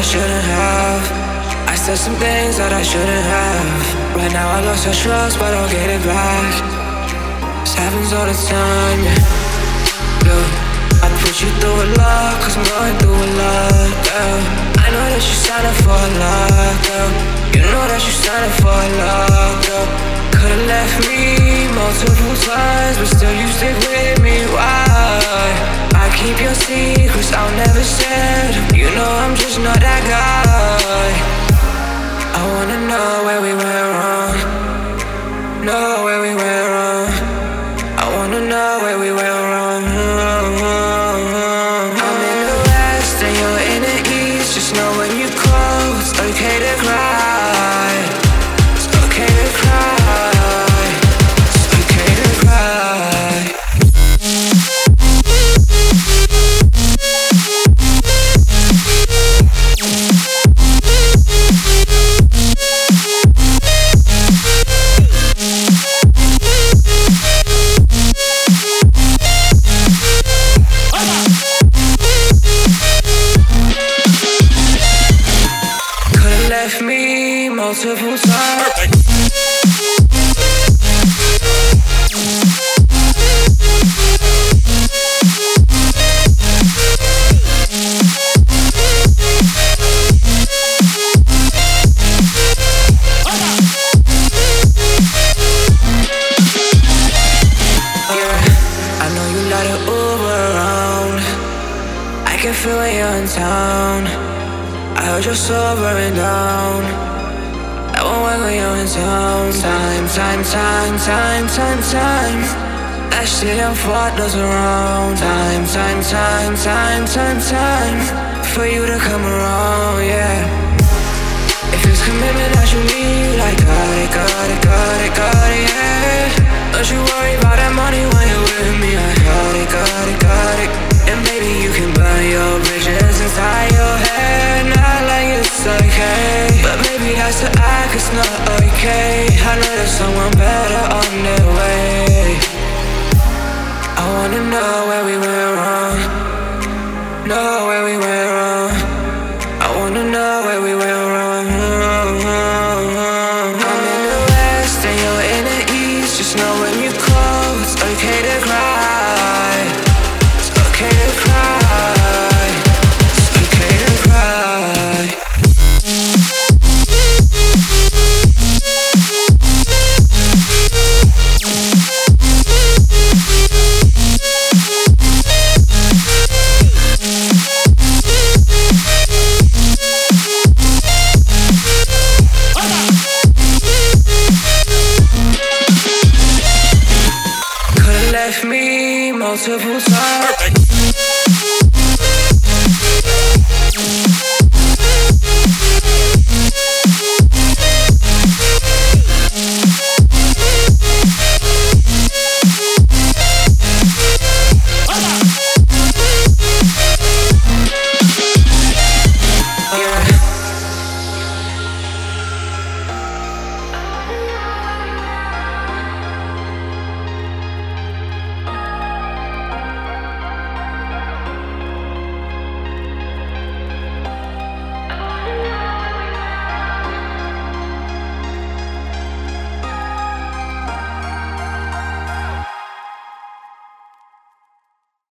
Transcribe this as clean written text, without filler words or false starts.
shouldn't have. I said some things that I shouldn't have. Right now I lost my trust, but I'll get it back. This happens all the time, yeah. Look, I put you through a lot, cause I'm going through a lot, yeah. I know that you signed up for a lot, girl. You know that you signed up for a lot, girl. Could've left me multiple times, but still you stick with me, why? I keep your secrets, I'll never share them. You know I'm just not that guy. I wanna know where we went wrong. Know where we went wrong. I wanna know where we went wrong. I'm in the west and you're in the east. Just know when you call, it's okay to cry. It's okay to cry. Multiple times. I know you let it Uber around. I can feel when you're in town. I heard you're sobering down. That won't work when you're in town. Time. That shit I'm fought does around. Time. For you to come around, yeah. If it's commitment that you need, like got it, yeah. Don't you worry about that money when you're with me. I got it. And baby, you can burn your bridges inside your head. Not like it's okay, but maybe that's the act, it's not okay. I know there's someone better on their way. I wanna know where we went wrong. Know where we went wrong. I wanna know where we went wrong. I'm in the west and you're in the east. Just know when you call, it's okay to cry. It's okay to cry. It's okay to cry. Could've left me multiple times.